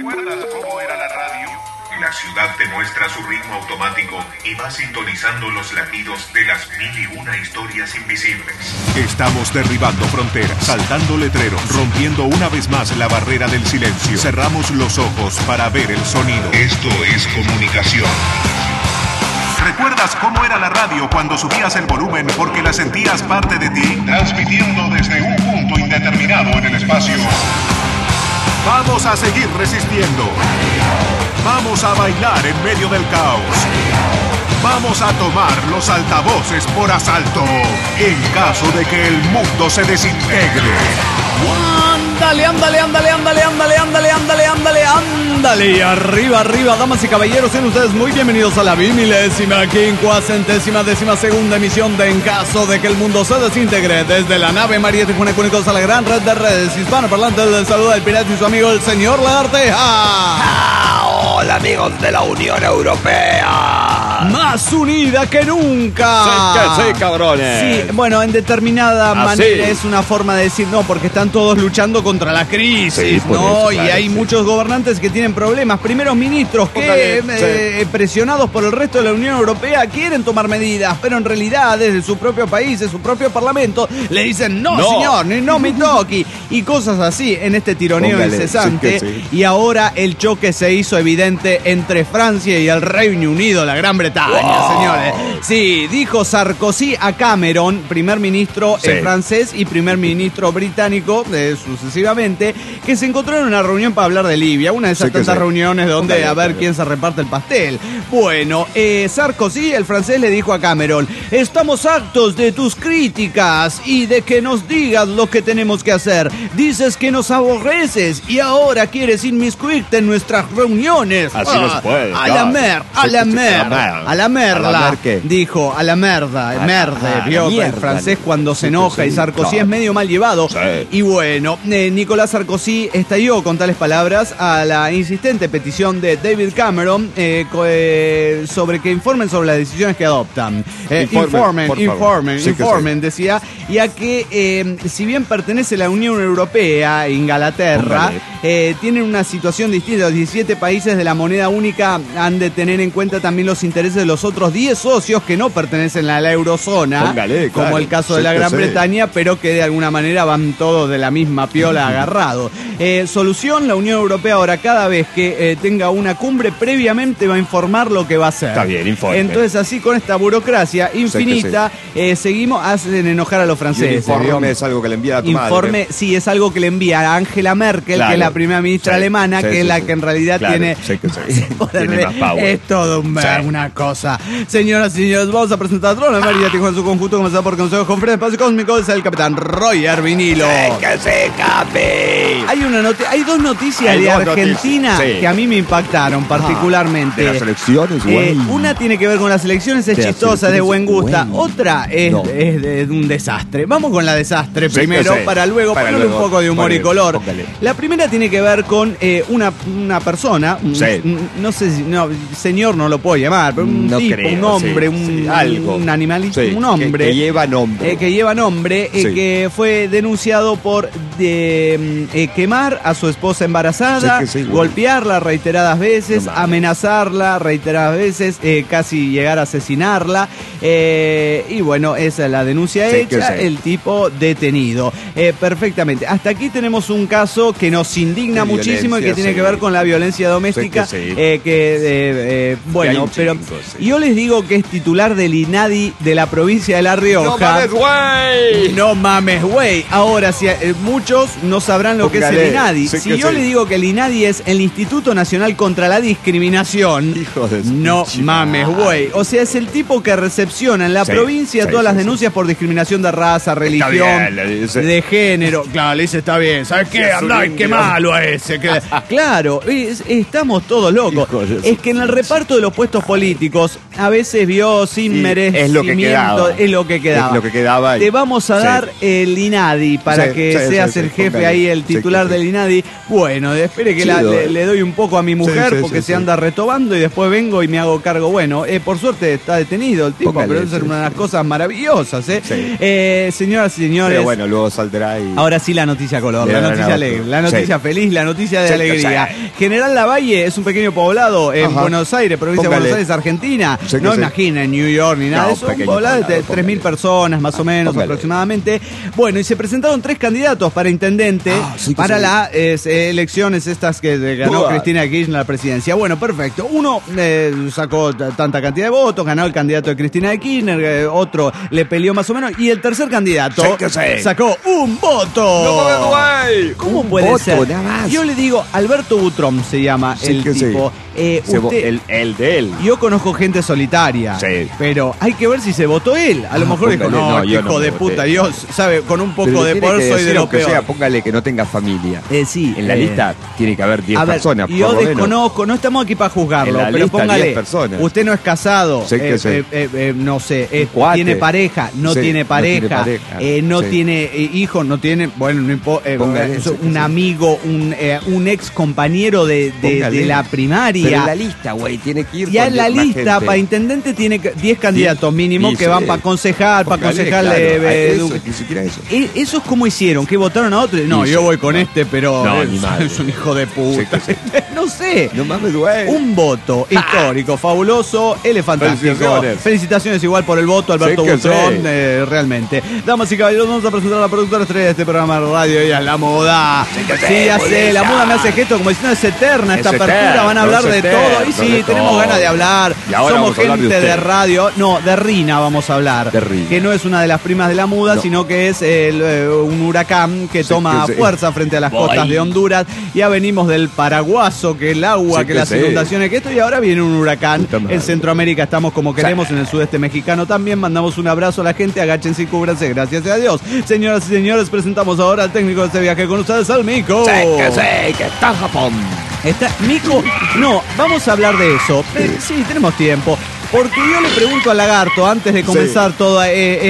¿Recuerdas cómo era la radio? La ciudad te muestra su ritmo automático y va sintonizando los latidos de las 1001 historias invisibles. Estamos derribando fronteras, saltando letreros, rompiendo una vez más la barrera del silencio. Cerramos los ojos para ver el sonido. Esto es comunicación. ¿Recuerdas cómo era la radio cuando subías el volumen porque la sentías parte de ti? Transmitiendo desde un punto indeterminado en el espacio. Vamos a seguir resistiendo. Vamos a bailar en medio del caos. Vamos a tomar los altavoces por asalto en caso de que el mundo se desintegre. Ándale, ándale, ándale, ándale, ándale, ándale, ándale, ándale, ándale. Arriba, arriba, damas y caballeros, sean ustedes muy bienvenidos a la 1552ª emisión de En caso de que el mundo se desintegre. Desde la nave María Tijuana Cúnicos a la gran red de redes hispanoparlantes, del saludo del pirata y su amigo el señor Lagarteja. Hola amigos de la Unión Europea. Más unida que nunca. Sí, cabrones. Sí, bueno, en determinada manera es una forma de decir no, porque están todos luchando contra la crisis, sí, ¿no? eso, claro, y hay muchos gobernantes que tienen problemas, primeros ministros que presionados por el resto de la Unión Europea quieren tomar medidas, pero en realidad desde su propio país, de su propio parlamento, le dicen no. Señor, no me toque, y cosas así en este tironeo incesante. Sí. Y ahora el choque se hizo evidente entre Francia y el Reino Unido, la Gran Bretaña, señores. Sí, dijo Sarkozy a Cameron, primer ministro francés y primer ministro británico, sucesivamente, que se encontraron en una reunión para hablar de Libia, una de esas tantas reuniones donde a ver quién se reparte el pastel. Bueno, Sarkozy, el francés, le dijo a Cameron: estamos hartos de tus críticas y de que nos digas lo que tenemos que hacer. Dices que nos aborreces y ahora quieres inmiscuirte en nuestras reuniones. Así no se puede. A la merda, dijo, a la merda, vio el francés cuando se enoja, y Sarkozy es medio mal llevado. Sí. Y bueno, Nicolás Sarkozy estalló con tales palabras a la insistente petición de David Cameron sobre que informen sobre las decisiones que adoptan. Informen, decía, ya que si bien pertenece a la Unión Europea, Inglaterra, tienen una situación distinta. Los 17 países de la moneda única han de tener en cuenta también los intereses de los otros 10 socios que no pertenecen a la eurozona, como el caso de la Gran Bretaña, pero que de alguna manera van todos de la misma piola agarrados. Solución: la Unión Europea ahora cada vez que tenga una cumbre previamente va a informar lo que va a hacer. Está bien, informe. Entonces así con esta burocracia infinita seguimos, hacen enojar a los franceses. Y el informe es algo que le envía a tu madre. Sí, es algo que le envía a Angela Merkel, que es la primera ministra alemana, que es la que en realidad tiene más power. Es todo una cosa. Señoras y señores, vamos a presentar a Trona María Tijuana en su conjunto, comenzado por Consejo con Fred Espacio Cósmico, es el capitán Roger Vinilo. Hay dos noticias de Argentina que a mí me impactaron particularmente. ¿De las elecciones? Una tiene que ver con las elecciones, es chistosa, es de buen gusto. Otra es de un desastre. Vamos con la desastre primero, para luego ponerle un poco de humor y color. Póngale. La primera tiene que ver con una persona, no sé si, señor no lo puedo llamar, pero un tipo, un hombre, un animalito, un hombre. Que lleva nombre. Que fue denunciado por quemar a su esposa embarazada, golpearla reiteradas veces, amenazarla reiteradas veces, casi llegar a asesinarla. Y bueno, esa es la denuncia hecha, el tipo detenido. Perfectamente. Hasta aquí tenemos un caso que nos indigna muchísimo y que tiene que ver con la violencia doméstica. Bueno, pero yo les digo que es titular del INADI de la provincia de La Rioja. No mames, güey. Ahora, si muchos no sabrán lo que es el INADI. Si yo le digo que el INADI es el Instituto Nacional contra la Discriminación, no mames, güey. O sea, es el tipo que recepciona en la provincia todas las denuncias por discriminación de raza, religión, de género. Claro, le dice, está bien. ¿Sabes qué? Andá, qué malo a ese. Claro, estamos todos locos. Es que en el reparto de los puestos políticos a veces vio sin merecimiento, es lo que quedaba. Te vamos a dar el INADI para que seas el jefe ahí, el titular del el INADI. Bueno, espere que le doy un poco a mi mujer porque se anda retobando y después vengo y me hago cargo. Bueno, por suerte está detenido el tipo, pero eso es una de las cosas maravillosas, ¿eh? Sí. Señoras y señores. Pero bueno, luego saldrá y... Ahora sí la noticia color, la noticia alegre, la noticia feliz, la noticia de alegría. General Lavalle es un pequeño poblado en Buenos Aires, provincia de Buenos Aires, Argentina. No imaginen New York ni nada de eso. Un poblado de 3.000 personas, más o menos, aproximadamente. Bueno, y se presentaron 3 candidatos para intendente para las elecciones estas que ganó Cristina Kirchner a la presidencia. Bueno, perfecto. Uno sacó tanta cantidad de votos, ganó el candidato de Cristina Kirchner, otro le peleó más o menos, y el tercer candidato sacó un voto. ¿Cómo puede ser? Yo le digo, Alberto Butrón se llama el tipo. Usted, el de él. Yo conozco gente solitaria, pero hay que ver si se votó él. A lo mejor dijo, no, hijo de puta, yo, sabe, con un poco de poder soy de lo peor. Sea, póngale que no tenga familia. Sí. En la lista tiene que haber 10 personas. Yo desconozco, no estamos aquí para juzgarlo, pero póngale, usted no es casado, no sé, tiene pareja, no tiene pareja, no tiene hijo, no tiene, bueno, no importa, un amigo, un ex compañero de la primaria. Pero en la lista, güey, tiene que ir. Ya en la lista, para intendente, tiene 10 candidatos mínimo que van para concejal, para concejarle. Eso es como hicieron, que votaron a otro. No, yo voy con este, pero es un hijo de puta. No sé. No mames, güey. Un voto histórico, fabuloso, fantástico. Felicitaciones igual por el voto, Alberto Butrón, realmente. Damas y caballeros, vamos a presentar a la productora estrella de este programa de radio. Ella es la moda. Sí, ya sé, la moda me hace gesto como diciendo es eterna esta apertura, van a hablar de todo. Y sí, tenemos ganas de hablar. Somos gente de radio. No, de Rina vamos a hablar. Que no es una de las primas de la muda, sino que es un huracán que toma fuerza frente a las costas de Honduras. Ya venimos del Paraguaso, que el agua, que las inundaciones, que esto, y ahora viene un huracán. En Centroamérica estamos como queremos, en el sudeste mexicano también. Mandamos un abrazo a la gente, agáchense y cúbranse, gracias a Dios. Señoras y señores, presentamos ahora al técnico de este viaje con ustedes, al Mico. Que está en Japón. ¿Está Mico? No, vamos a hablar de eso. Sí, tenemos tiempo. Porque yo le pregunto al Lagarto, antes de comenzar toda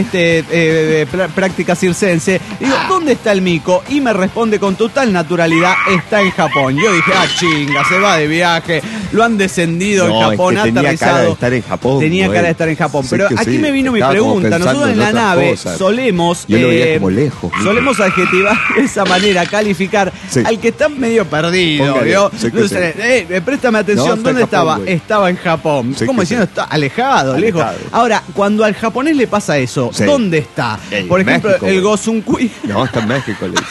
práctica circense, digo, ¿dónde está el Mico? Y me responde con total naturalidad, está en Japón. Yo dije, chinga, se va de viaje, lo han descendido en Japón, es que tenía cara de estar en Japón. Tenía cara de estar en Japón. Pero aquí me vino mi pregunta. Nosotros en la nave solemos... Yo lo veía como lejos. Solemos adjetivar de esa manera, calificar al que está medio perdido. Préstame atención, ¿dónde estaba? Estaba en Japón. ¿Cómo diciendo? Está alejado, lejos. Ahora, cuando al japonés le pasa eso, ¿dónde está? Por ejemplo, México, el Gosunkui. No, está en México, le dice.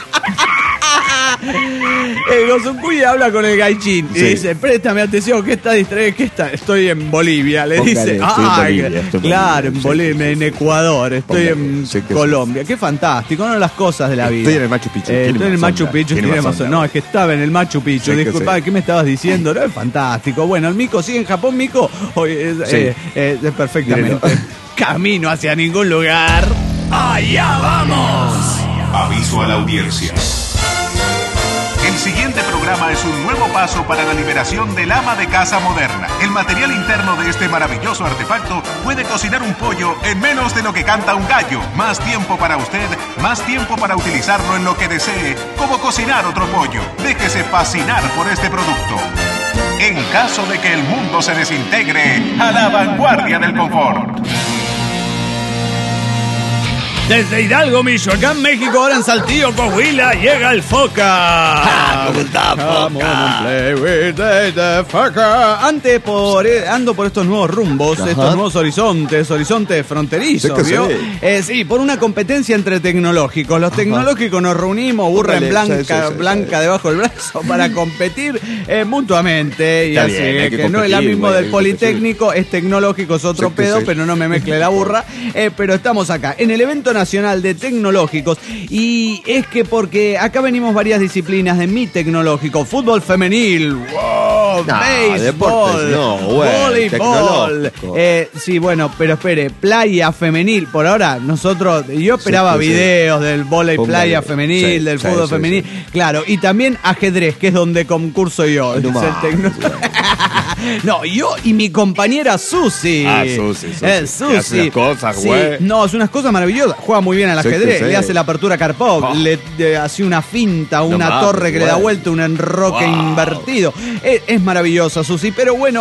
El Gosunkui habla con el gaijin y dice, préstame atención, ¿qué está distraído? ¿Qué está? Estoy en Bolivia, le dice. Claro, en Bolivia, en Ecuador, estoy en Colombia. Qué fantástico, una de las cosas de la vida. Estoy en el Machu Picchu. Estoy en el Machu Picchu, tiene razón. No, es que estaba en el Machu Picchu. Disculpa, ¿qué me estabas diciendo? No, es fantástico. Bueno, el Mico sigue en Japón, Mico. Perfectamente. Camino hacia ningún lugar. ¡Allá vamos! Aviso a la audiencia. El siguiente programa es un nuevo paso para la liberación del ama de casa moderna. El material interno de este maravilloso artefacto puede cocinar un pollo en menos de lo que canta un gallo. Más tiempo para usted, más tiempo para utilizarlo en lo que desee, como cocinar otro pollo. Déjese fascinar por este producto. En caso de que el mundo se desintegre, a la vanguardia del confort. Desde Hidalgo, Michoacán, México, ahora en Saltillo, Coahuila, llega el Foca. ¿Cómo está, Foca? Play with the Foca. Ando por estos nuevos rumbos, estos nuevos horizontes fronterizos, ¿vio? Sí, por una competencia entre tecnológicos. Los tecnológicos nos reunimos, burra en blanca debajo del brazo, para competir mutuamente. Y así, que no es la misma del Politécnico, es tecnológico, es otro pedo, pero no me mezcle la burra. Pero estamos acá, en el evento nacional de tecnológicos, y es que porque acá venimos varias disciplinas de mi tecnológico: fútbol femenil, béisbol, voleibol, sí, bueno, pero espere, playa femenil. Por ahora yo esperaba videos del voleibol playa femenil, del fútbol femenil, claro, y también ajedrez, que es donde concurso yo. No, yo y mi compañera Susi. Susi. Susi. Hace unas cosas, güey. No, es unas cosas maravillosas. Juega muy bien al ajedrez. Le hace la apertura a Karpov. Le hace una finta, una torre que le da vuelta, un enroque invertido. Es maravillosa, Susi. Pero bueno,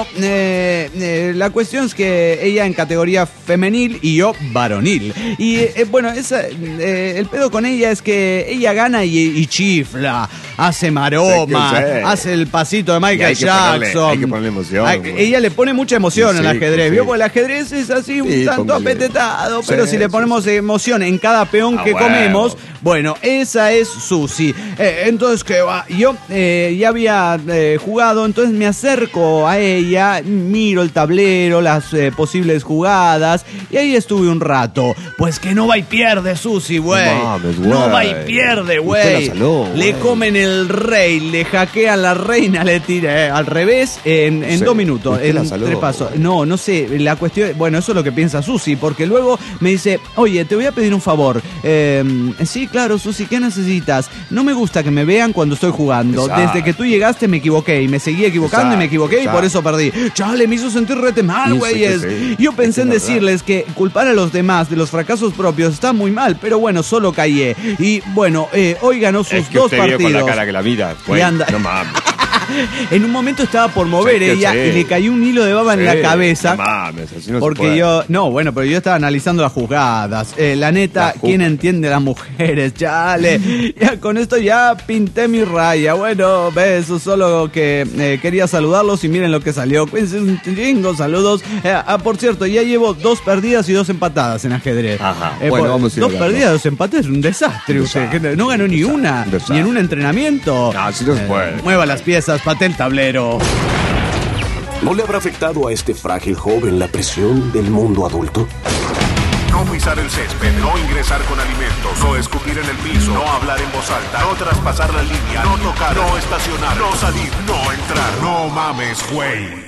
la cuestión es que ella en categoría femenil y yo varonil. Y bueno, el pedo con ella es que ella gana y chifla, hace maroma, hace el pasito de Michael Jackson. Hay que ponerle emoción. Ella le pone mucha emoción al ajedrez. ¿Vio? Porque el ajedrez es así un tanto apetetado, pero si le ponemos emoción en cada peón que comemos, bueno, esa es Susi. Entonces, ¿qué va? Yo ya había jugado, entonces me acerco a ella, miro el tablero, las posibles jugadas, y ahí estuve un rato. Pues que no va y pierde, Susi, güey. No va y pierde, güey. Le comen el rey, le hackean la reina, le tira al revés en 2 minutos. En 3 pasos. No sé, la cuestión, bueno, eso es lo que piensa Susi, porque luego me dice, oye, te voy a pedir un favor. Sí, claro, Susi, ¿qué necesitas? No me gusta que me vean cuando estoy jugando. Exacto. Desde que tú llegaste me equivoqué y me seguí equivocando y me equivoqué y por eso perdí. Chale, me hizo sentir rete mal, güeyes. Yo pensé en decirles que culpar a los demás de los fracasos propios está muy mal, pero bueno, solo callé. Y bueno, hoy ganó sus 2 partidos. Con la cara que la vida. Y anda. No mames. En un momento estaba por mover ella y le cayó un hilo de baba en la cabeza. No mames, así no porque yo, pero yo estaba analizando las jugadas. La neta, ¿quién entiende a las mujeres? Chale, ya con esto ya pinté mi raya. Bueno, eso solo que quería saludarlos y miren lo que salió. Cuídense un chingo, saludos. Por cierto, ya llevo 2 perdidas y 2 empatadas en ajedrez. Bueno, vamos a ir 2 perdidas, 2 empates, es un desastre. Usted no ganó ni una, ni en un entrenamiento. No, así no se puede. Mueva las piezas, pate el tablero. ¿No le habrá afectado a este frágil joven la presión del mundo adulto? No pisar el césped, no ingresar con alimentos, no escupir en el piso, no hablar en voz alta, no traspasar la línea, no tocar, no estacionar, no salir, no entrar. No mames, güey.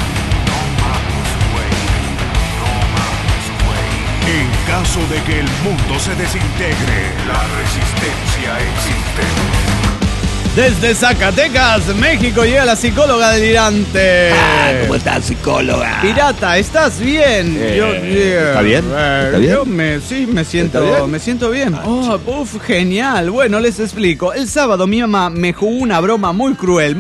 En caso de que el mundo se desintegre, la resistencia existe. Desde Zacatecas, México, llega la psicóloga delirante. ¿Cómo estás, psicóloga? Pirata, ¿estás bien? ¿Está bien? ¿Está bien? Yo me siento bien. Genial. Bueno, les explico. El sábado mi mamá me jugó una broma muy cruel,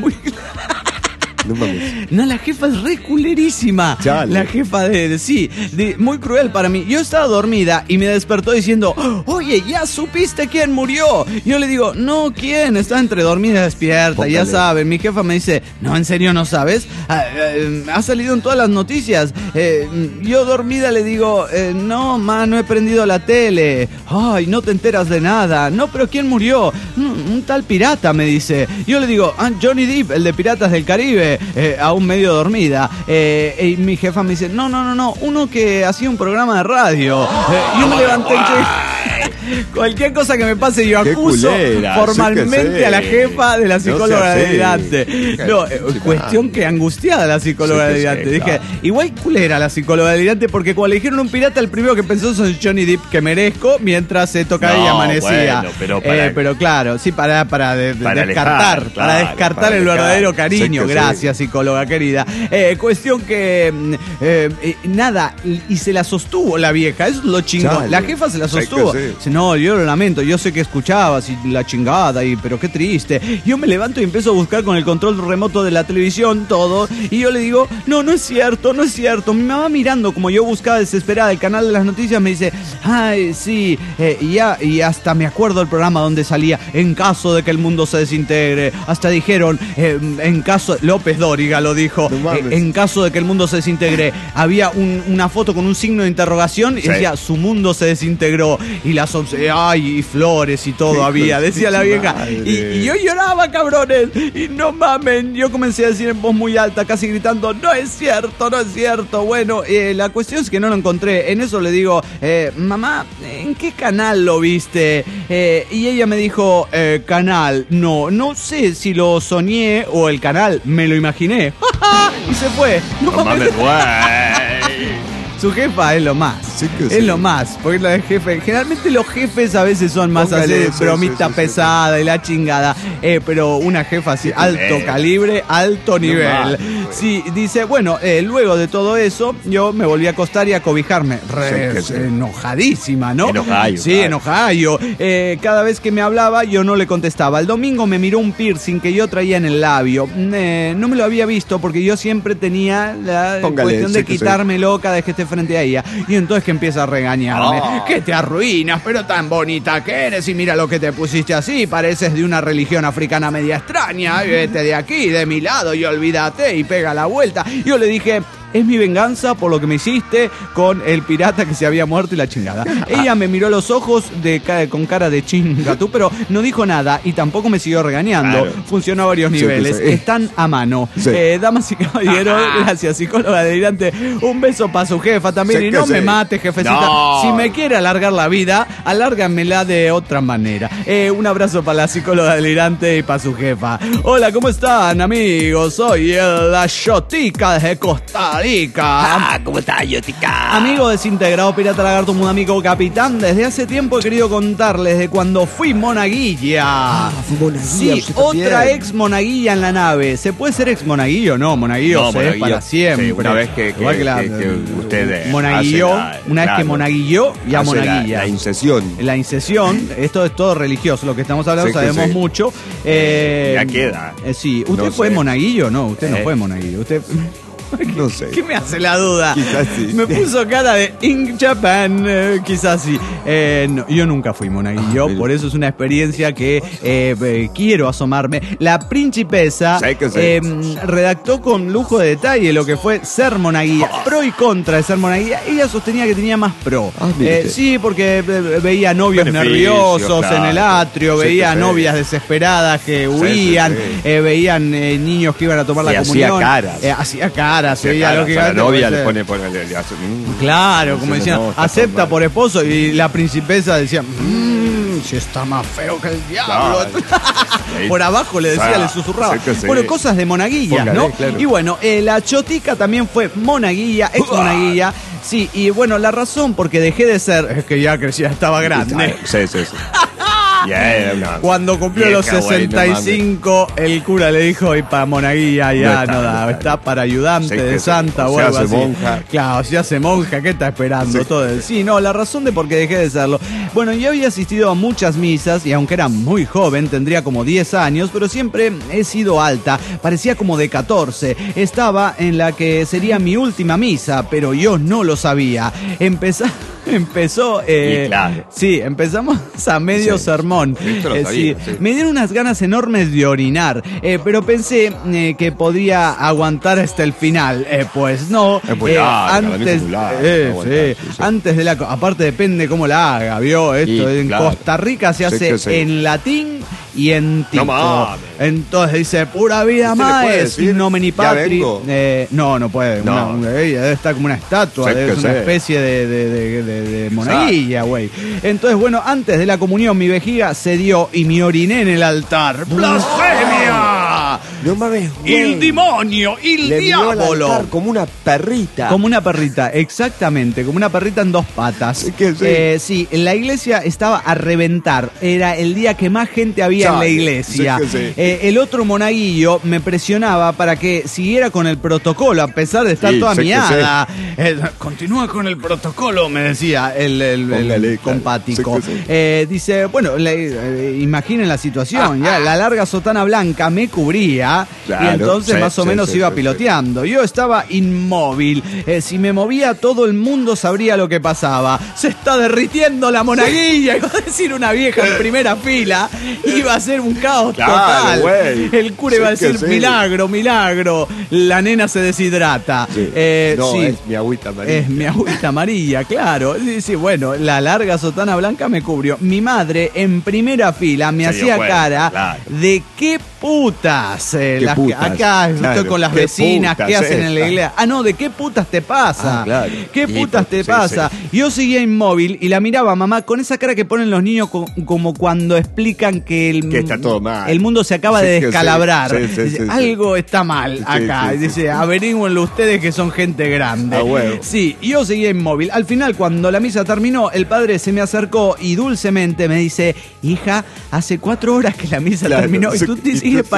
No, la jefa es re culerísima. Chale. La jefa muy cruel para mí. Yo estaba dormida y me despertó diciendo, oye, ¿ya supiste quién murió? Yo le digo, no, ¿quién? Está entre dormida y despierta. Póngale. Ya saben. Mi jefa me dice, no, ¿en serio no sabes? Ha salido en todas las noticias. Yo dormida le digo, no, ma, no he prendido la tele. Ay, no te enteras de nada. No, pero ¿quién murió? Un tal pirata, me dice. Yo le digo, Johnny Depp, el de Piratas del Caribe. Aún medio dormida. Y mi jefa me dice, no, uno que hacía un programa de radio. Yo me levanté cualquier cosa que me pase yo acuso formalmente a la jefa de la psicóloga delirante. Cuestión que angustiada la psicóloga delirante. Dije, igual culera la psicóloga delirante, porque cuando le dijeron un pirata, el primero que pensó es Johnny Depp, que merezco, mientras se tocaba y amanecía. Bueno, pero claro, sí, para descartar el verdadero cariño. Gracias, psicóloga querida. Cuestión que nada, y se la sostuvo la vieja, eso es lo chingón. La jefa se la sostuvo. No, yo lo lamento, yo sé que escuchabas y la chingada, pero qué triste. Yo me levanto y empiezo a buscar con el control remoto de la televisión todo, y yo le digo, no es cierto. Mi mamá mirando como yo buscaba desesperada el canal de las noticias me dice, ay, sí, y hasta me acuerdo del programa donde salía, en caso de que el mundo se desintegre. Hasta dijeron, en caso, López Dóriga lo dijo, en caso de que el mundo se desintegre. Había una foto con un signo de interrogación y decía, su mundo se desintegró. Y las y flores y todo había, decía la vieja. Y yo lloraba, cabrones. Y no mamen, yo comencé a decir en voz muy alta, casi gritando, no es cierto. Bueno, la cuestión es que no lo encontré. En eso le digo, mamá, ¿en qué canal lo viste? Y ella me dijo, canal, no sé si lo soñé o el canal, me lo imaginé. Y se fue. No mames, Su jefa es lo más. Sí, es lo más. Porque la jefe, generalmente los jefes a veces son más así de bromita pesada y la chingada. Pero una jefa así, alto calibre, alto nivel. Sí, dice, bueno, luego de todo eso, yo me volví a acostar y a cobijarme. Enojadísima, ¿no? Enojayo. Sí, enojayo. Cada vez que me hablaba, yo no le contestaba. El domingo me miró un piercing que yo traía en el labio. No me lo había visto porque yo siempre tenía la cuestión de quitármelo cada vez que esté frente a ella. Y entonces que empieza a regañarme. Que te arruinas, pero tan bonita que eres. Y mira lo que te pusiste así. Pareces de una religión africana media extraña. Vete de aquí, de mi lado, y olvídate. Y pega la vuelta. Yo le dije... Es mi venganza por lo que me hiciste con el pirata que se había muerto y la chingada. Ella me miró a los ojos con cara de chinga tú, pero no dijo nada y tampoco me siguió regañando. Claro. Funcionó a varios niveles. Están a mano. Sí. Damas y caballeros, gracias, psicóloga delirante. Un beso para su jefa también. Y no me mate, jefecita. No. Si me quiere alargar la vida, alárgamela de otra manera. Un abrazo para la psicóloga delirante y para su jefa. Hola, ¿cómo están, amigos? Soy la Yotica de Costa Rica. ¿Cómo estás, Yotica? Amigo desintegrado, pirata lagarto, un amigo capitán. Desde hace tiempo he querido contarles de cuando fui monaguilla. Fui monaguilla. Sí, otra ex monaguilla en la nave. ¿Se puede ser ex monaguillo? No, monaguillo se es para siempre. Sí, una vez que usted monaguilló, una vez que monaguilló, ya monaguilla. La incesión. La incesión, esto es todo religioso. Lo que estamos hablando sabemos mucho. Ya queda. Sí, ¿usted no fue monaguillo? No, usted no fue monaguillo. Usted... No sé. ¿Qué me hace la duda? Quizás sí. Me puso cara de In Japan, quizás sí. No, yo nunca fui monaguillo, por eso es una experiencia que quiero asomarme. La principesa redactó con lujo de detalle lo que fue ser monaguilla, pro y contra de ser monaguilla. Ella sostenía que tenía más pro. Sí, porque veía novios nerviosos en el atrio, veía novias desesperadas que huían, veían niños que iban a tomar la comunión. Hacía caras. La novia le pone claro, como decían, acepta por esposo, y la principesa decía, si está más feo que el diablo. Claro. Por abajo le decía, le susurraba. Bueno, cosas de monaguillas, ¿no? Claro. Y bueno, la Chotica también fue monaguilla, ex monaguilla. Sí, y bueno, la razón porque dejé de ser es que ya crecía, estaba grande. Sí. Cuando cumplió los 65, el cura le dijo, y para monaguilla ya no da, está para ayudante de santa o algo así. Monja. Claro, se hace monja, ¿qué está esperando? Sí, no, la razón de por qué dejé de serlo. Bueno, yo había asistido a muchas misas y aunque era muy joven, tendría como 10 años, pero siempre he sido alta, parecía como de 14. Estaba en la que sería mi última misa, pero yo no lo sabía. Empezó, sí, empezamos a medio sermón. Me dieron unas ganas enormes de orinar, pero pensé que podría aguantar hasta el final. Pues no, antes de la... Aparte depende cómo la haga, ¿vio? Esto en Costa Rica se hace en latín y en tico. Entonces dice, pura vida más, nomini patri. No puede. Ella debe estar como una estatua, debe ser una especie de monaguilla, güey. Entonces, bueno, antes de la comunión mi vejiga cedió y me oriné en el altar. ¡Blasfemia! No mames, ¡el demonio! ¡El diablo! Como una perrita. Como una perrita, exactamente. Como una perrita en dos patas. Sí, la iglesia estaba a reventar. Era el día que más gente había en la iglesia. El otro monaguillo me presionaba para que siguiera con el protocolo, a pesar de estar toda miada. Continúa con el protocolo, me decía el compático. Dice, bueno, imaginen la situación. Ya la larga sotana blanca me cubría, y entonces más o menos iba piloteando. Yo estaba inmóvil. Si me movía, todo el mundo sabría lo que pasaba. Se está derritiendo la monaguilla, iba a decir una vieja en primera fila. Iba a ser un caos total. El cura iba a decir, milagro. La nena se deshidrata. Es mi agüita amarilla. Es mi agüita amarilla, claro. Sí, bueno, la larga sotana blanca me cubrió. Mi madre en primera fila me hacía cara de qué putas. Acá estoy con las vecinas, ¿qué hacen en la iglesia? ¿De qué putas te pasa? ¿Qué putas te pasa? Yo seguía inmóvil y la miraba a mamá con esa cara que ponen los niños como cuando explican que está todo mal. El mundo se acaba de descalabrar. Dice, algo está mal acá. Dice, averígüenlo ustedes que son gente grande. Sí, yo seguía inmóvil. Al final, cuando la misa terminó, el padre se me acercó y dulcemente me dice, hija, hace 4 horas que la misa terminó y tú te sigues paradita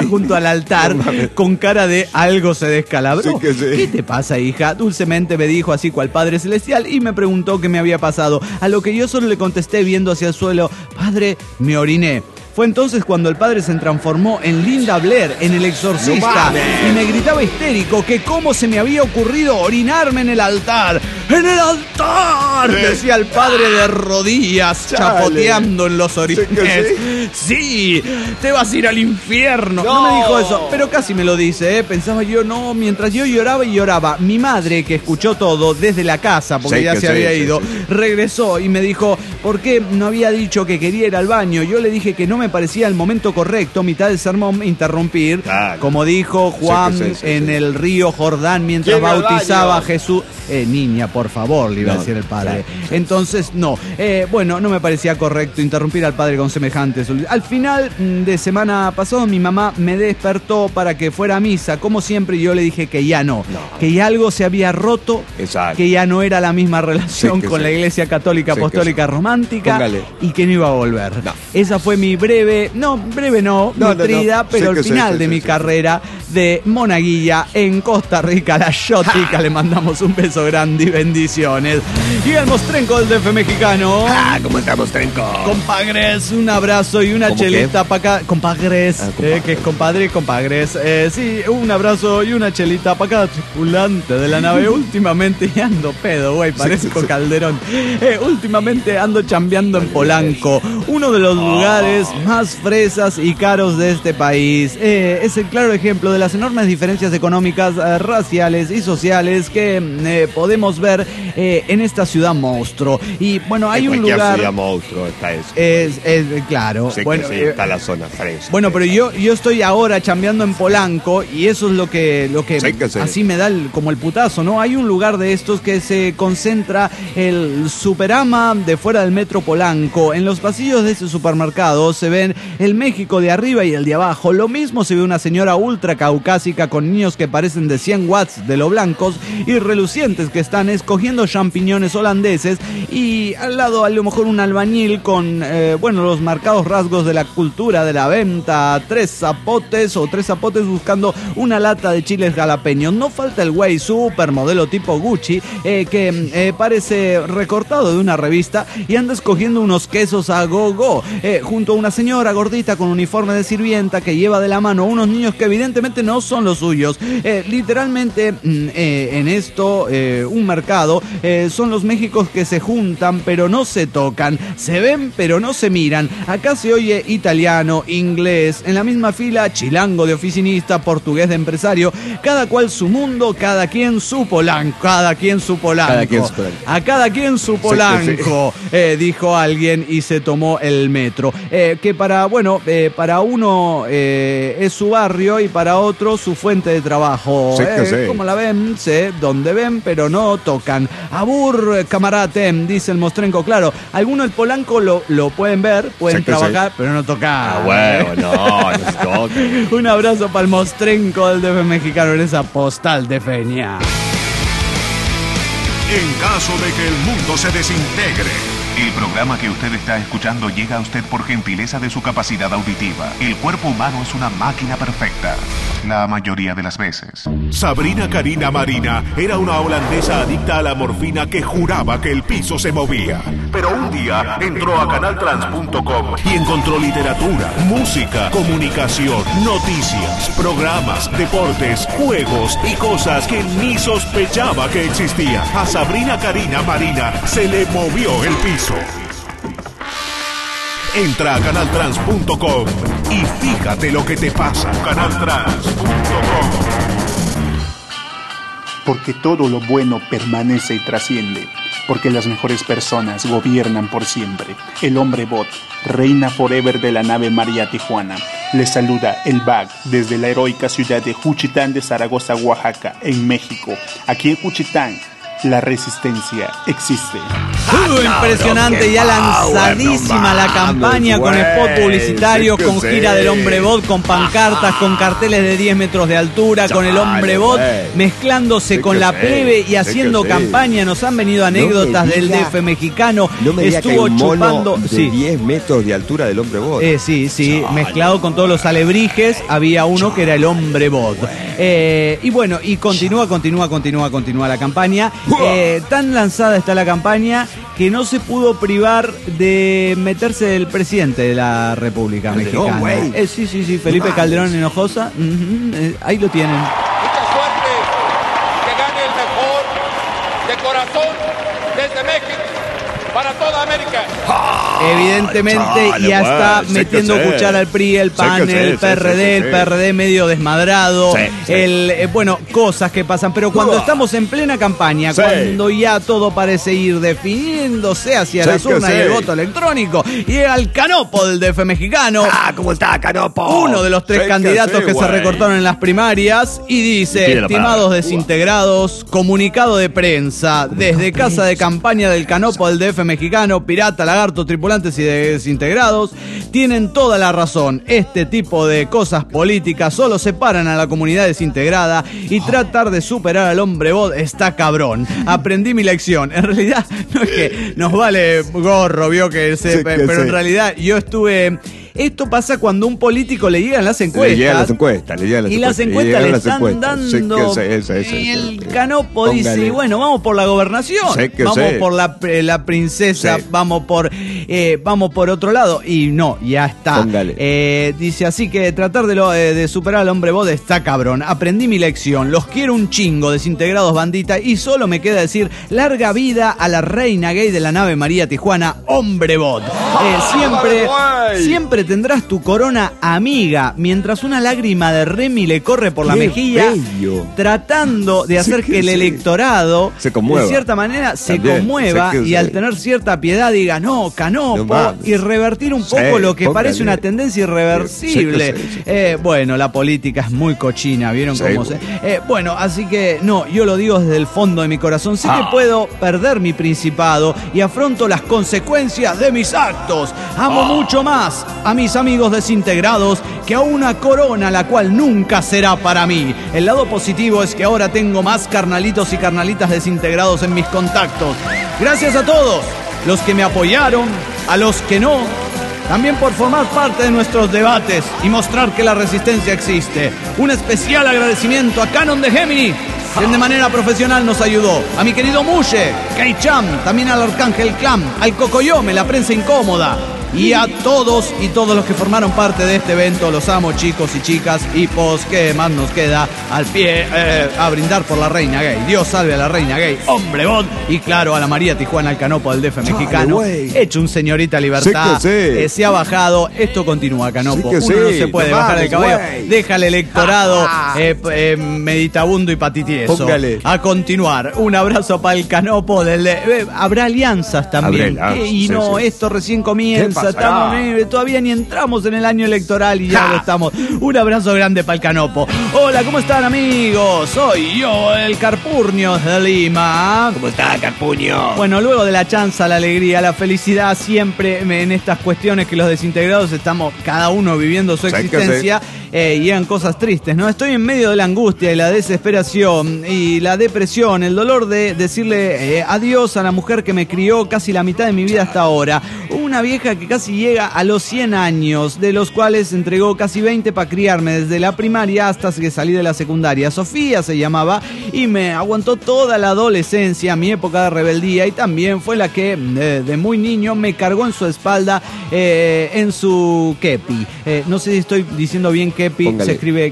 junto al altar con cara de algo se descalabró. ¿Qué te pasa, hija? Dulcemente me dijo así cual Padre Celestial y me preguntó qué me había pasado, a lo que yo solo le contesté viendo hacia el suelo: Padre, me oriné. Fue entonces cuando el padre se transformó en Linda Blair, en El Exorcista, y me gritaba histérico que cómo se me había ocurrido orinarme en el altar. ¡En el altar! Decía el padre de rodillas, chapoteando en los orines. ¡Sí! ¡Te vas a ir al infierno! No me dijo eso, pero casi me lo dice, ¿eh? Pensaba yo, no, mientras yo lloraba y lloraba. Mi madre, que escuchó todo desde la casa, porque ya se había ido, regresó y me dijo, ¿por qué no había dicho que quería ir al baño? Yo le dije que no me parecía el momento correcto, mitad del sermón, interrumpir, como dijo Juan en el río Jordán mientras bautizaba a Jesús. Niña, por favor, le iba a decir el padre. Entonces, no. Bueno, no me parecía correcto interrumpir al padre con semejantes. Al final de semana pasado, mi mamá me despertó para que fuera a misa. Como siempre, yo le dije que ya no. Que ya algo se había roto. Que ya no era la misma relación con la Iglesia Católica Apostólica Romántica. Y que no iba a volver. Esa fue mi nutrida, pero al final de mi carrera de monaguilla en Costa Rica, la Yotica. Le mandamos un beso grande y bendiciones. Y el Mostrenco del DF mexicano. ¿Cómo está, Mostrenco? Compagres, un abrazo y una chelita para acá. Compagres, que es compadre y compagres. Sí, un abrazo y una chelita para cada tripulante de la nave. Últimamente ando pedo, güey, parezco Calderón. Últimamente ando chambeando en Polanco, uno de los lugares más fresas y caros de este país. Es el claro ejemplo de las enormes diferencias económicas, raciales y sociales que podemos ver en esta ciudad monstruo. Y bueno, hay un lugar... ciudad monstruo está eso. Claro. Bueno, está la zona fresca. Bueno, pero yo estoy ahora chambeando en Polanco y eso es lo que así me da como el putazo, ¿no? Hay un lugar de estos que se concentra el Superama de fuera del metro Polanco. En los pasillos de ese supermercado se ven el México de arriba y el de abajo. Lo mismo se ve una señora ultra caucásica con niños que parecen de 100 watts de lo blancos y relucientes que están escogiendo champiñones holandeses, y al lado a lo mejor un albañil con los marcados rasgos de la cultura de la venta, tres zapotes buscando una lata de chiles jalapeños. No falta el güey super modelo tipo Gucci que parece recortado de una revista y anda escogiendo unos quesos a go-go junto a una señora gordita con uniforme de sirvienta que lleva de la mano unos niños que evidentemente no son los suyos. Literalmente en esto un mercado son los Méxicos que se juntan pero no se tocan, se ven pero no se miran. Acá se oye italiano, inglés, en la misma fila chilango de oficinista, portugués de empresario, cada cual su mundo, cada quien su Polanco, a cada quien su Polanco, dijo alguien y se tomó el metro, que para uno es su barrio y para otro su fuente de trabajo. Como la ven, sé dónde ven pero no tocan. Abur, camarate, dice el Mostrenco. Claro, algunos el Polanco lo pueden ver, pueden trabajar, pero no tocar. No se toca. Un abrazo para el Mostrenco del DF mexicano en esa postal de Feña. En caso de que el mundo se desintegre, el programa que usted está escuchando llega a usted por gentileza de su capacidad auditiva. El cuerpo humano es una máquina perfecta, la mayoría de las veces. Sabrina Karina Marina era una holandesa adicta a la morfina que juraba que el piso se movía. Pero un día entró a canaltrans.com y encontró literatura, música, comunicación, noticias, programas, deportes, juegos y cosas que ni sospechaba que existían. A Sabrina Karina Marina se le movió el piso. Entra a canaltrans.com y fíjate lo que te pasa. Canaltrans.com. Porque todo lo bueno permanece y trasciende. Porque las mejores personas gobiernan por siempre. El hombre bot reina forever de la nave María Tijuana. Les saluda el BAG desde la heroica ciudad de Juchitán de Zaragoza, Oaxaca, en México. Aquí en Juchitán, la resistencia existe. Impresionante, ya lanzadísima la campaña con spot publicitario, con gira del hombre bot, con pancartas, con carteles de 10 metros de altura, con el hombre bot mezclándose con la plebe y haciendo campaña. Nos han venido anécdotas del DF mexicano. Estuvo chupando de 10 metros de altura del hombre bot. Sí, mezclado con todos los alebrijes, había uno que era el hombre bot. Y bueno, y continúa la campaña. Tan lanzada está la campaña que no se pudo privar de meterse el presidente de la República Mexicana. Sí, Felipe Calderón Hinojosa. Ahí lo tienen. Mucha suerte, que gane el mejor de corazón desde México para toda América. Evidentemente ya está metiendo cuchara al PRI, el PAN, el PRD, el PRD medio desmadrado, bueno, cosas que pasan, pero cuando estamos en plena campaña, cuando ya todo parece ir definiéndose hacia las urnas y el voto electrónico, llega el Canopo del DF mexicano. ¿Cómo está, Canopo? Uno de los 3 candidatos que se recortaron en las primarias y dice: estimados desintegrados, comunicado de prensa desde casa de campaña del Canopo del DF mexicano, Pirata, Lagarto, tripulantes y desintegrados, tienen toda la razón. Este tipo de cosas políticas solo separan a la comunidad desintegrada y tratar de superar al hombre bot está cabrón. Aprendí mi lección. En realidad no es que nos vale gorro, pero en realidad yo estuve... Esto pasa cuando a un político le llegan las encuestas. Le llegan las encuestas. Y las encuestas le están dando. El Canopo dice: bueno, vamos por la gobernación. Vamos por la princesa. Vamos por otro lado. Y no, ya está. Dice así que tratar de superar al hombre bot está cabrón. Aprendí mi lección. Los quiero un chingo, desintegrados bandita. Y solo me queda decir: larga vida a la reina gay de la nave María Tijuana, hombre bot. Siempre tendrás tu corona amiga, mientras una lágrima de Remy le corre por la mejilla, tratando de hacer que el electorado se conmueva. De cierta manera se conmueva y al tener cierta piedad diga: no, Canopo, y revertir un poco lo que parece una tendencia irreversible. Bueno, la política es muy cochina, ¿vieron cómo se...? Bueno, así que no, yo lo digo desde el fondo de mi corazón. Sé que puedo perder mi principado y afronto las consecuencias de mis actos. Amo mucho más a mis amigos desintegrados que a una corona la cual nunca será para mí. El lado positivo es que ahora tengo más carnalitos y carnalitas desintegrados en mis contactos. Gracias a todos los que me apoyaron, a los que no, también por formar parte de nuestros debates y mostrar que la resistencia existe. Un especial agradecimiento a Canon de Gemini, quien de manera profesional nos ayudó, a mi querido Mushe, Kei-Cham, también al Arcángel Clam, al Cocoyome, la prensa incómoda, y a todos los que formaron parte de este evento. Los amo, chicos y chicas, y pues, ¿qué más nos queda? Al pie, a brindar por la reina gay. Dios salve a la reina gay, hombre bot, y claro, a la María Tijuana, al Canopo del DF mexicano. Hecho un señorita libertad, se ha bajado. Esto continúa, Canopo. Uno no se puede bajar del caballo. Deja al electorado meditabundo y patitieso. A continuar. Un abrazo para el Canopo del... habrá alianzas también. Esto recién comienza. Todavía ni entramos en el año electoral y ya lo estamos. Un abrazo grande para el Canopo. Hola, ¿cómo están, amigos? Soy yo, el Carpurnio de Lima. ¿Cómo está, Carpuño? Bueno, luego de la chanza, la alegría, la felicidad, siempre en estas cuestiones que los desintegrados estamos cada uno viviendo su existencia, llegan cosas tristes, ¿no? Estoy en medio de la angustia y la desesperación y la depresión, el dolor de decirle adiós a la mujer que me crió casi la mitad de mi vida hasta ahora. Una vieja que casi llega a los 100 años, de los cuales entregó casi 20 para criarme desde la primaria hasta que salí de la secundaria. Sofía se llamaba y me aguantó toda la adolescencia, mi época de rebeldía, y también fue la que de muy niño me cargó en su espalda, en su kepi. No sé si estoy diciendo bien kepi, se escribe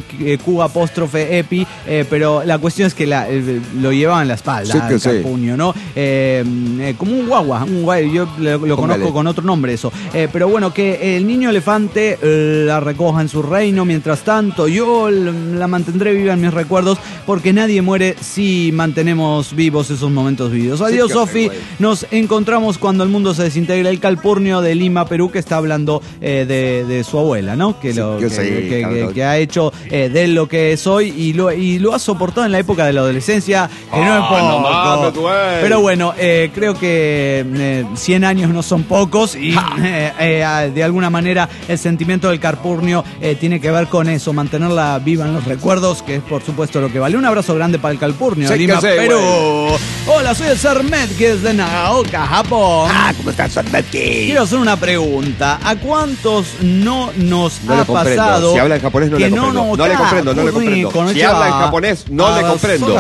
Q''epi, pero la cuestión es que lo llevaba en la espalda, el Carpuño, ¿no? Como un guagua, yo lo conozco con otro nombre eso. Pero bueno, que el niño elefante la recoja en su reino. Mientras tanto, yo la mantendré viva en mis recuerdos, porque nadie muere si mantenemos vivos esos momentos vividos. Adiós, Sofi. Nos encontramos cuando el mundo se desintegra. El Calpurnio de Lima, Perú, que está hablando de su abuela, ¿no? Que que ha hecho de lo que soy y lo ha soportado en la época de la adolescencia, que no es poco. No mames, güey. Pero bueno, creo que 100 años no son pocos y de alguna manera el sentimiento del Calpurnio tiene que ver con eso, mantenerla viva en los recuerdos, que es por supuesto lo que vale. Un abrazo grande para el Calpurnio, Sí, Lima, que sé, Perú. güey. Hola, soy el Sermet, que es de Nagaoka, Japón. ¿Cómo estás, Sonmeki? Quiero hacer una pregunta. ¿A cuántos no nos No ha le comprendo. pasado? Si habla en japonés, no que le comprendo. No le comprendo, no le comprendo. Si habla en japonés, no le comprendo.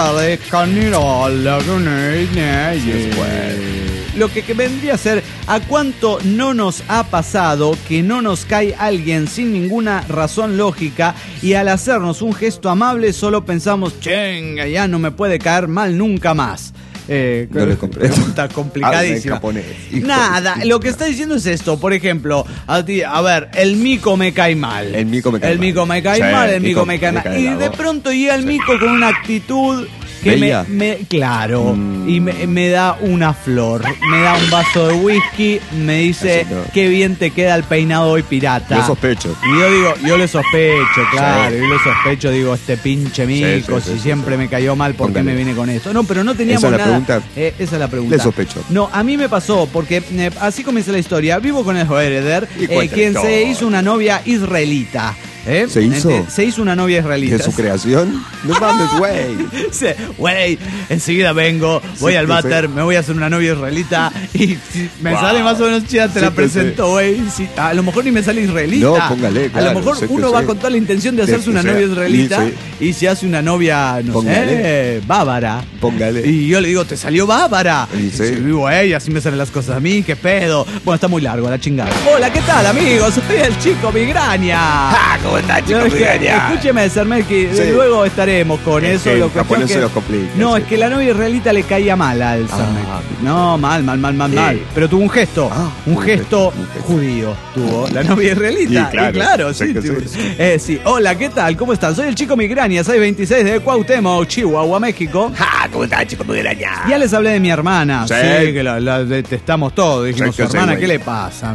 Lo que vendría a ser, ¿a cuánto no nos ha pasado que no nos cae alguien sin ninguna razón lógica y al hacernos un gesto amable solo pensamos, chenga, ya no me puede caer mal nunca más? No le comprendo. Pregunta complicadísima. Habla en japonés, hijo Nada, de- lo que está diciendo es esto. Por ejemplo, a ver, el mico me cae mal. El mico me cae El mal. mico me cae Sí, mal, el el mico mico me cae me mal. cae Y la de voz. pronto llega el mico con una actitud que Bella. claro, y me da una flor, me da un vaso de whisky, me dice, Así no. qué bien te queda el peinado hoy, pirata. Yo sospecho. Y yo digo, yo le sospecho, claro, Sí. yo le sospecho, digo, este pinche mico, sí, si sí, siempre sí. me cayó mal, ¿por qué Póngale. me viene con esto? No, pero no teníamos ¿Esa es la nada. pregunta? Esa es la pregunta. Le sospecho. No, a mí me pasó, porque así comienza la historia. Vivo con el Joereder, Y cuéntale quien todo. se hizo una novia israelita. ¿Se hizo? Se hizo una novia israelita. ¿De su creación? No mames, güey. Güey, enseguida vengo, voy Sí, al que váter, sí. me voy a hacer una novia israelita y si me Wow. sale más o menos chida, te Sí la que presento, güey. Si- a lo mejor ni me sale israelita. No, póngale, A claro, lo mejor sí que uno va sí. con toda la intención de De hacerse que una sea. novia israelita Y y se hace una novia, no Póngale. sé, bávara. Póngale. Y yo le digo, te salió bávara. Y sí. Y güey, así me salen las cosas a mí, qué pedo. Bueno, está muy largo, a la chingada. Hola, ¿qué tal, amigos? Soy el chico Migraña. ¿Cómo estás, No, chico? es que, escúcheme, Sermelki, Sí. luego estaremos con Es eso. que Lo el cuestión japonés que- se los complica, No, sí. es que la novia israelita le caía mal al Sermelki. No, mal. Sí. Pero tuvo un gesto, Ah, un un gesto gesto. judío. Tuvo la novia israelita. Y claro, sí, sí que tuvo. sí. Sí. Hola, ¿qué tal? ¿Cómo están? Soy el chico Migraña, 626 de Cuauhtémoc, Chihuahua, México. ¿Cómo estás, chico? Muy graña. Ya les hablé de mi hermana, Sí. sí, que la detestamos todos. Dijimos, Sí, que sí, hermana, güey. ¿qué le pasa?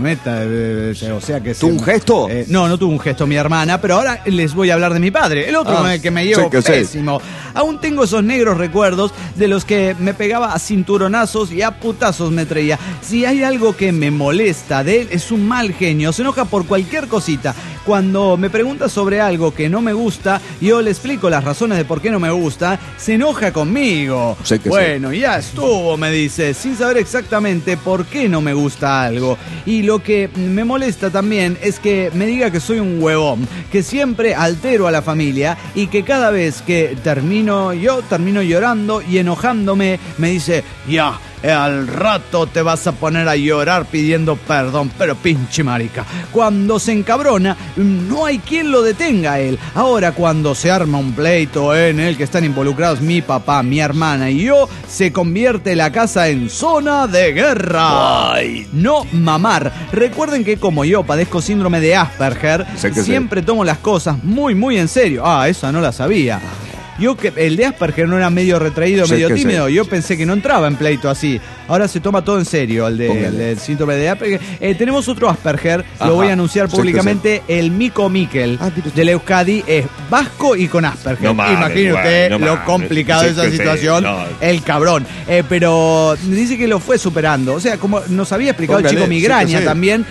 O sea que ¿Tuvo un gesto? no tuvo un gesto mi hermana, pero ahora les voy a hablar de mi padre, el otro Ah, que me llevo sí, que sí. pésimo. Aún tengo esos negros recuerdos de los que me pegaba a cinturonazos y a putazos me traía. Si hay algo que me molesta de él, es un mal genio, se enoja por cualquier cosita. Cuando me pregunta sobre algo que no me gusta, yo le explico las razones de por qué no me gusta, se enoja conmigo. Sí que Bueno, ya estuvo, me dice, sin saber exactamente por qué no me gusta algo. Y lo que me molesta también es que me diga que soy un huevón, que siempre altero a la familia y que cada vez que termino llorando y enojándome, me dice, ya, al rato te vas a poner a llorar pidiendo perdón, pero pinche marica. Cuando se encabrona, no hay quien lo detenga a él. Ahora cuando se arma un pleito en el que están involucrados mi papá, mi hermana y yo, se convierte la casa en zona de guerra. Ay. No mamar. Recuerden que como yo padezco síndrome de Asperger, Sé que sí. siempre tomo las cosas muy, muy en serio. Esa no la sabía. Yo que el de Asperger no era medio retraído, Sí, medio que tímido. sí. Yo pensé que no entraba en pleito así. Ahora se toma todo en serio, el Póngale. del síndrome de Asperger. Tenemos otro Asperger, Ajá. lo voy a anunciar Sí, que públicamente, el Mico Miquel Ah, mire usted. del Euskadi es vasco y con Asperger. No mames, Imagine güey, usted no lo mames. complicado de Sí, esa que sí, situación. no. El cabrón. Pero dice que lo fue superando. O sea, como nos había explicado Póngale, el chico sí que Migraña sí. también,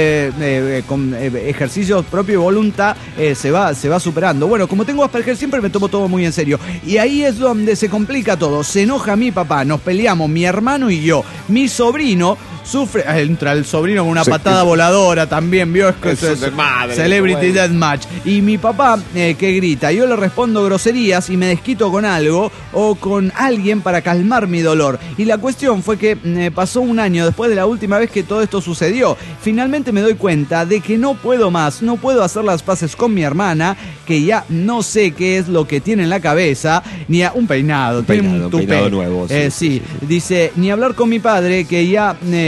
con ejercicios propio y voluntad se va superando. Bueno, como tengo Asperger siempre me tomo todo muy en serio. Y ahí es donde se complica todo. Se enoja mi papá, nos peleamos mi hermano y yo. Mi sobrino sufre, entra el sobrino con una Sí, patada eso. voladora también, vio, es que Eso es de madre, Celebrity güey. Deathmatch. Y mi papá que grita, yo le respondo groserías y me desquito con algo o con alguien para calmar mi dolor. Y la cuestión fue que pasó un año después de la última vez que todo esto sucedió. Finalmente me doy cuenta de que no puedo más, no puedo hacer las paces con mi hermana, que ya no sé qué es lo que tiene en la cabeza, ni a un peinado, tiene un peinado tupé. nuevo, sí, Sí, dice, ni hablar con mi padre, que ya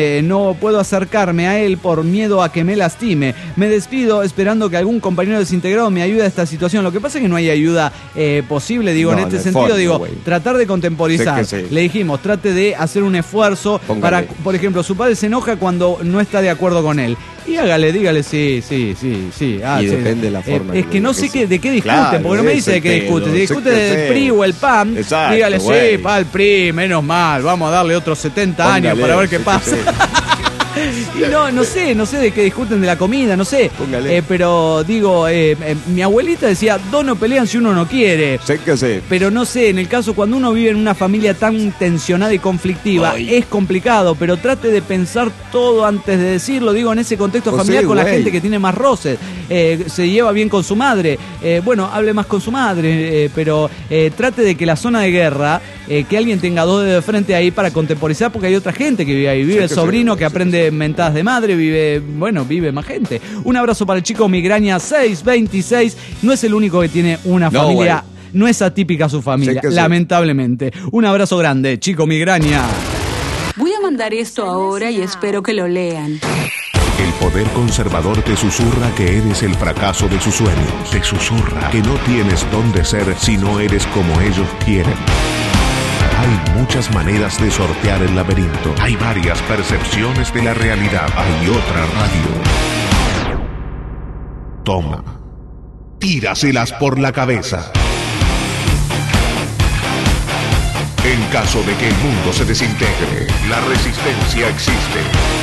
no puedo acercarme a él por miedo a que me lastime. Me despido esperando que algún compañero desintegrado me ayude a esta situación. Lo que pasa es que no hay ayuda posible, digo, en este sentido, forma, digo, tratar de contemporizar. Sí. Le dijimos, trate de hacer un esfuerzo para, por ejemplo, su padre se enoja cuando no está de acuerdo con él. Y dígale, sí. Y depende de la forma. Es que no sé de qué discuten, porque no me dice de qué discute. Si discute del PRI o el PAN, dígale, sí, para el PRI, menos mal, vamos a darle otros 70 años para ver qué pasa. Y no sé de qué discuten de la comida, no sé. Pero digo, mi abuelita decía, dos no pelean si uno no quiere. Sé que sí. Pero no sé, en el caso cuando uno vive en una familia tan tensionada y conflictiva, es complicado, pero trate de pensar todo antes de decirlo. Digo, en ese contexto familiar con la gente que tiene más roces, se lleva bien con su madre. Bueno, hable más con su madre, pero trate de que la zona de guerra, que alguien tenga dos dedos de frente ahí para contemporizar, porque hay otra gente que vive ahí. Vive el sobrino que aprende mentadas de madre, vive más gente. Un abrazo para el chico Migraña 626. No es el único que tiene una familia. No es atípica su familia, lamentablemente. Un abrazo grande, chico Migraña. Voy a mandar esto ahora y espero que lo lean. El poder conservador te susurra que eres el fracaso de sus sueños. Te susurra que no tienes dónde ser si no eres como ellos quieren. Hay muchas maneras de sortear el laberinto. Hay varias percepciones de la realidad. Hay otra radio. Toma. Tíraselas por la cabeza. En caso de que el mundo se desintegre, la resistencia existe.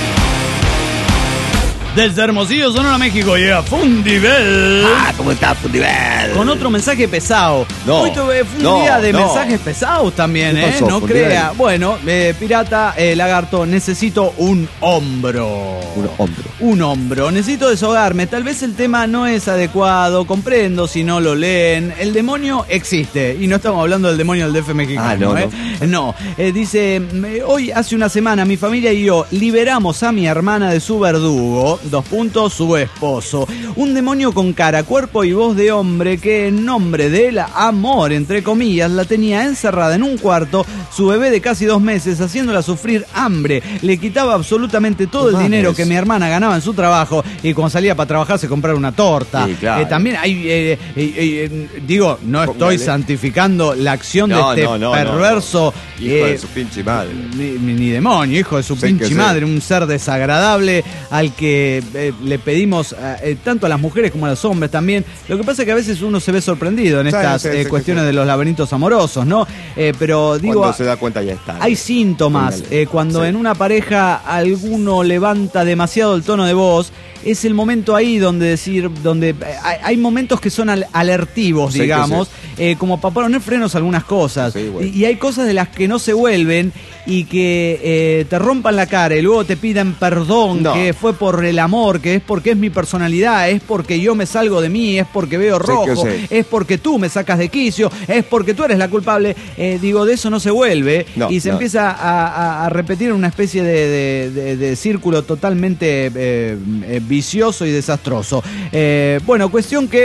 Desde Hermosillo, Sonora, México, llega Fundibel. ¿Cómo está Fundibel? Con otro mensaje pesado. Hoy fue un día de mensajes pesados también, pasó, no Fundibel? crea. Bueno, pirata, lagarto, necesito un hombro. Un hombro. Necesito deshogarme. Tal vez el tema no es adecuado, comprendo si no lo leen. El demonio existe. Y no estamos hablando del demonio del DF mexicano. No. Dice, hoy hace una semana mi familia y yo liberamos a mi hermana de su verdugo. Su esposo. Un demonio con cara, cuerpo y voz de hombre que en nombre del amor, entre comillas, la tenía encerrada en un cuarto, su bebé de casi 2 meses, haciéndola sufrir hambre. Le quitaba absolutamente todo el dinero que mi hermana ganaba en su trabajo y cuando salía para trabajar se compraba una torta. Sí, claro. También hay, digo, no estoy santificando la acción de este perverso. Hijo de su pinche madre. Ni demonio, hijo de su pinche madre, un ser desagradable al que le pedimos tanto a las mujeres como a los hombres también. Lo que pasa es que a veces uno se ve sorprendido en estas cuestiones de los laberintos amorosos, ¿no? Pero digo, cuando se da cuenta ya está. Hay síntomas. Cuando en una pareja alguno levanta demasiado el tono de voz, es el momento ahí donde hay momentos que son alertivos, digamos, como para poner frenos a algunas cosas. Y hay cosas de las que no se vuelven y que te rompan la cara y luego te pidan perdón, que fue por el amor, que es porque es mi personalidad, es porque yo me salgo de mí, es porque veo rojo, es porque tú me sacas de quicio, es porque tú eres la culpable. Digo, de eso no se vuelve y se empieza a repetir una especie de círculo totalmente vicioso y desastroso. Bueno, cuestión que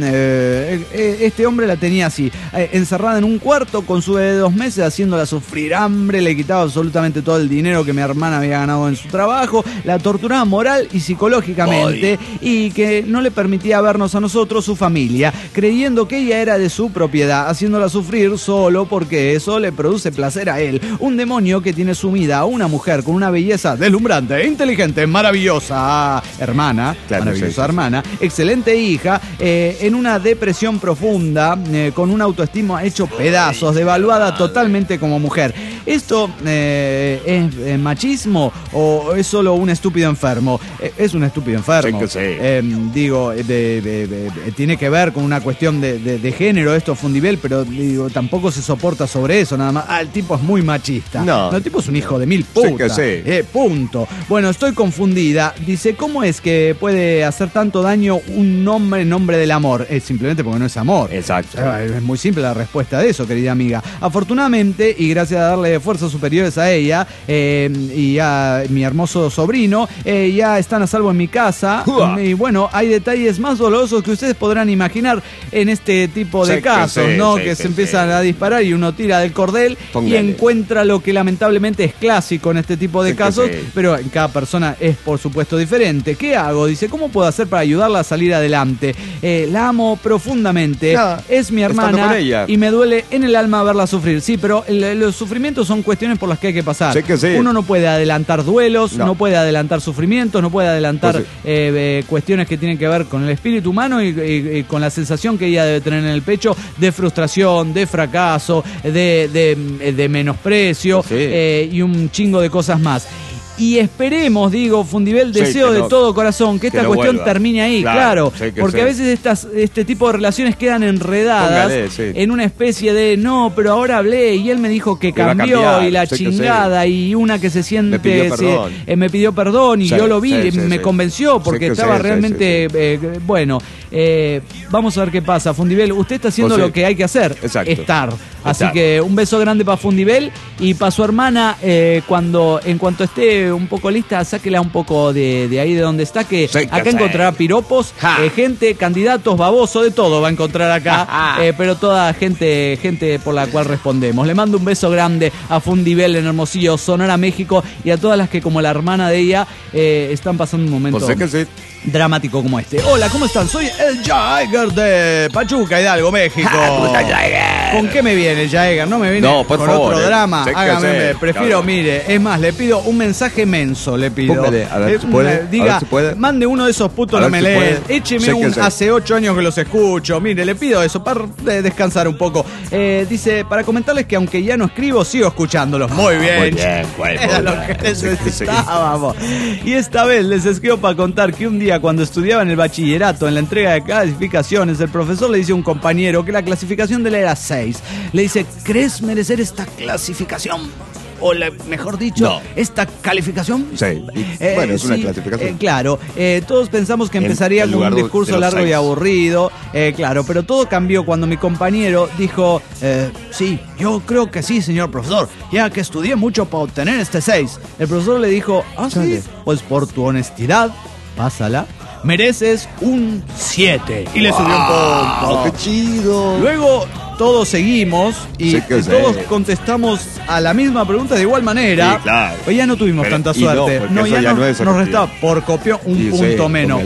este hombre la tenía así, encerrada en un cuarto con su bebé de 2 meses, haciéndola sufrir hambre, le quitaba absolutamente todo el dinero que mi hermana había ganado en su trabajo, la torturaba moral y psicológicamente y que no le permitía vernos a nosotros, su familia, creyendo que ella era de su propiedad, haciéndola sufrir solo porque eso le produce placer a él. Un demonio que tiene sumida a una mujer con una belleza deslumbrante, inteligente, maravillosa hermana, hermana, excelente hija, en una depresión profunda, con una autoestima hecho pedazos, devaluada totalmente como mujer. ¿Esto es machismo o es solo un estúpido enfermo? Es un estúpido enfermo. Digo, tiene que ver con una cuestión de género esto, Fundibel, pero digo, tampoco se soporta sobre eso, nada más. El tipo es muy machista. No, el tipo es un hijo de mil putas. Punto. Bueno, estoy confundida. Dice, ¿cómo es que puede hacer tanto daño un hombre en nombre del amor? Es simplemente porque no es amor. Exacto. Es muy simple la respuesta de eso, querida amiga. Afortunadamente, y gracias a darle fuerzas superiores a ella y a mi hermoso sobrino, ya están a salvo en mi casa. Y bueno, hay detalles más dolorosos que ustedes podrán imaginar en este tipo de casos, ¿no? Que se empiezan a disparar y uno tira del cordel y encuentra lo que lamentablemente es clásico en este tipo de casos, pero en cada persona es por supuesto diferente. ¿Qué hago? Dice, ¿cómo puedo hacer para ayudarla a salir adelante? La amo profundamente, es mi hermana y me duele en el alma verla sufrir. Sí, pero los sufrimientos son cuestiones por las que hay que pasar. Uno no puede adelantar duelos, no puede adelantar sufrimientos, no puede adelantar cuestiones que tienen que ver con el espíritu humano y con la sensación que ella debe tener en el pecho de frustración, de fracaso, de menosprecio y un chingo de cosas más. Y esperemos, digo, Fundibel, deseo de todo corazón que esta cuestión termine ahí, claro, porque a veces este tipo de relaciones quedan enredadas en una especie de no, pero ahora hablé y él me dijo que cambió y la chingada y una que se siente me pidió perdón y yo lo vi y me convenció porque estaba realmente bueno, vamos a ver qué pasa, Fundibel, usted está haciendo lo que hay que hacer, estar. Así que un beso grande para Fundibel y para su hermana, en cuanto esté un poco lista, sáquela un poco de ahí de donde está, que acá encontrará piropos, gente, candidatos, baboso, de todo va a encontrar acá, pero toda gente por la cual respondemos. Le mando un beso grande a Fundibel en Hermosillo, Sonora, México, y a todas las que como la hermana de ella están pasando un momento dramático como este. Hola, ¿cómo están? Soy el Jagger de Pachuca, Hidalgo, México. ¿Con qué me viene, Jagger? No me viene con favor, otro drama. Hágame, prefiero, mire, es más, le pido un mensaje menso, le pido. Póngale, a ver si puede. Diga, a ver si puede. Mande uno de esos putos no me leen. Écheme hace 8 años que los escucho. Mire, le pido eso para descansar un poco. Dice, para comentarles que aunque ya no escribo, sigo escuchándolos. Muy bien. Muy bien, era lo que necesitábamos. Y esta vez les escribo para contar que un día cuando estudiaba en el bachillerato, en la entrega de clasificaciones, el profesor le dice a un compañero que la clasificación de él era 6. Le dice, ¿crees merecer esta clasificación? O mejor dicho, esta calificación. Bueno, es una clasificación. Claro, todos pensamos que empezaría con un discurso largo y aburrido, claro, pero todo cambió cuando mi compañero dijo, sí, yo creo que sí, señor profesor, ya que estudié mucho para obtener este 6. El profesor le dijo, sí, pues por tu honestidad, pásala, mereces un 7. Y le subió un punto. ¡Qué chido! Luego todos seguimos y todos contestamos a la misma pregunta de igual manera. Sí, claro. Pues ya no tuvimos tanta suerte. No, ya nos restaba por copión un punto menos.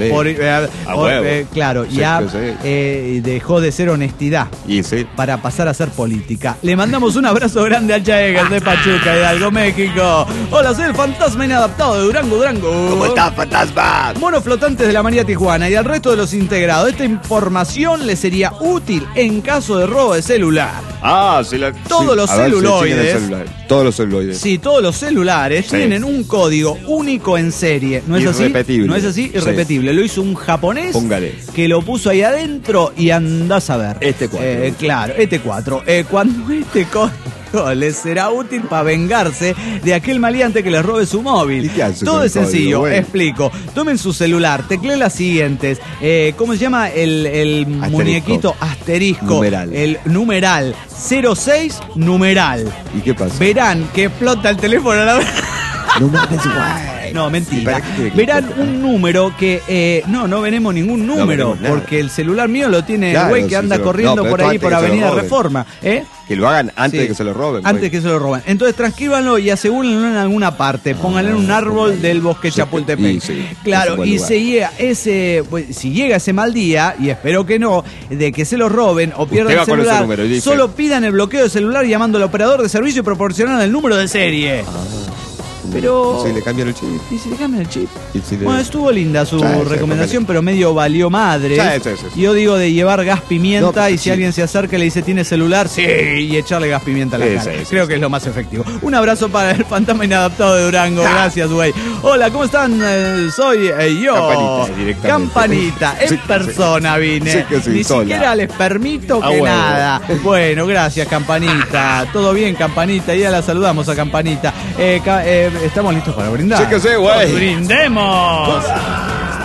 Claro, ya dejó de ser honestidad para pasar a ser política. Le mandamos un abrazo grande al Jagger de Pachuca, Hidalgo, México. Hola, soy el fantasma inadaptado de Durango. ¿Cómo estás, fantasma? Monos flotantes de la María Tijuana y al resto de los integrados. Esta información les sería útil en caso de robo de celular. Todos los celuloides. Todos los celuloides. Sí, todos los celulares tienen un código único en serie. ¿No es irrepetible. así? ¿No es así? Irrepetible. Lo hizo un japonés. Póngale. Que lo puso ahí adentro y andás a ver. Este 4. Claro, este 4. Cuando este código les será útil para vengarse de aquel maleante que les robe su móvil. ¿Y qué hace todo es sencillo, código? Explico. Tomen su celular, tecleen las siguientes. ¿Cómo se llama? El muñequito asterisco. Numeral. El numeral 06 numeral. ¿Y qué pasa? Verán que explota el teléfono a la vez. No mames, guay. No, mentira. Verán un número que... no veremos ningún número, porque el celular mío lo tiene el güey que anda corriendo por ahí por Avenida Reforma. Que lo hagan antes de que se lo roben. Antes que se lo roben. Entonces transcríbanlo y asegúrenlo en alguna parte. Pónganlo en un árbol del bosque Chapultepec. Claro, y si llega ese mal día, y espero que no, de que se lo roben o pierdan el celular, solo pidan el bloqueo de celular llamando al operador de servicio y proporcionan el número de serie. Pero... ¿Y si le cambian el chip? ¿Y si le cambian el chip? Bueno, estuvo linda su recomendación, pero medio valió madre. Yo digo de llevar gas pimienta y si alguien se acerca y le dice, ¿tiene celular? Sí, y echarle gas pimienta a la cara. Creo que es lo más efectivo. Un abrazo para el fantasma inadaptado de Durango. Gracias, güey. Hola, ¿cómo están? Soy yo. Campanita. En persona vine. Ni siquiera les permito que nada. Bueno, gracias, Campanita. Todo bien, Campanita. Ya la saludamos a Campanita. ¿Estamos listos para brindar? Sí que sí, güey. ¡Brindemos!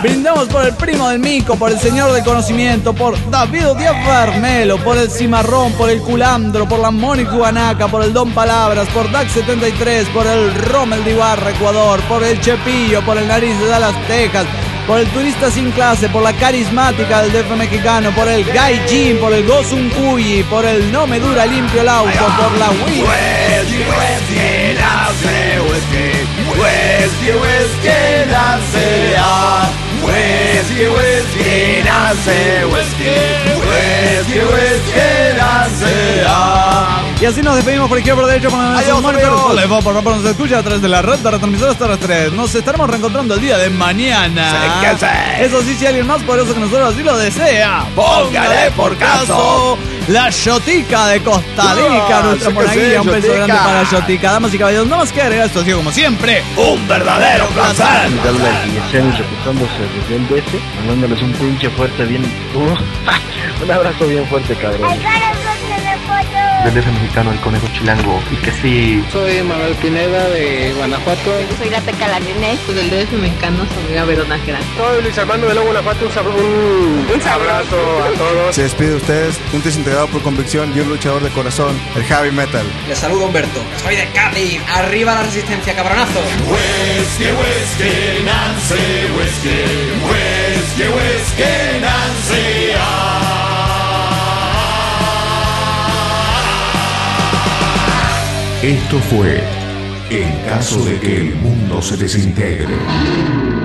Brindamos por el primo del Mico, por el señor del conocimiento, por David Díaz Bermelo, por el Cimarrón, por el Culandro, por la Mónica Guanaca, por el Don Palabras, por DAC 73, por el Rommel de Ibarra, Ecuador, por el Chepillo, por el Nariz de Dallas, Texas, por el Turista Sin Clase, por la Carismática del DF mexicano, por el Gaijin, por el Gozun Cuyi, por el No Me Dura Limpio el Auto, por la Wii. Y así nos despedimos por izquierda, por derecha, por la por nos escucha a través de la red de retransmisoras terrestres. Nos estaremos reencontrando el día de mañana. Eso sí, si alguien más poderoso que nosotros así lo desea, Póngale por caso. La Yotica de Costa Rica, nuestra monaguilla. Un beso grande para Yotica. Damas y caballeros, no más que agregar, esto ha sido como siempre Un verdadero placer. Les habla el Guillermo reportándose desde el DC, mandándoles un pinche fuerte bien. Un abrazo bien fuerte, cabrón. Del DF mexicano, el conejo chilango, y que sí. Soy Manuel Pineda de Guanajuato. Soy la Teca Larinés, del DF mexicano, soy Gabriel Nájera. Soy Luis Armando de Guanajuato, un abrazo a todos. Se despide de ustedes, un desintegrado por convicción y un luchador de corazón, el Heavy Metal. Les saludo Humberto, soy de Cádiz, arriba la resistencia, cabronazo. Whiskey, whiskey, Nancy, whiskey, whiskey, whiskey, Nancy. Esto fue En caso de que el mundo se desintegre.